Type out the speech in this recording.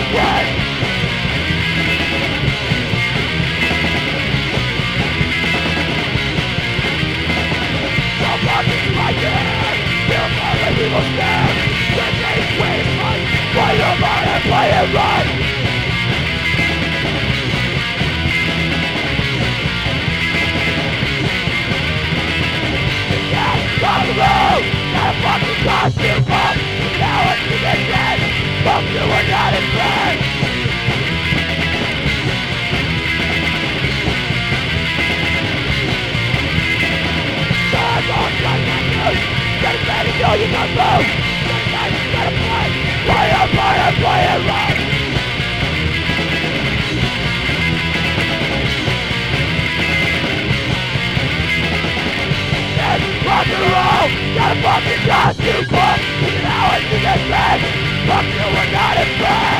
play. Somebody like it, feel my evil stand. The days waste life, play your mind and play it right. On the road, got a fucking costume pump. Now it's the dead. Fuck you, we're not in bed. I'm on fucking news. Get it ready, know you got move. Get it ready, you gotta play. Play it right. Rock and roll, got a fucking costume pump. Now it's the dead. Fuck you, we're not in bed.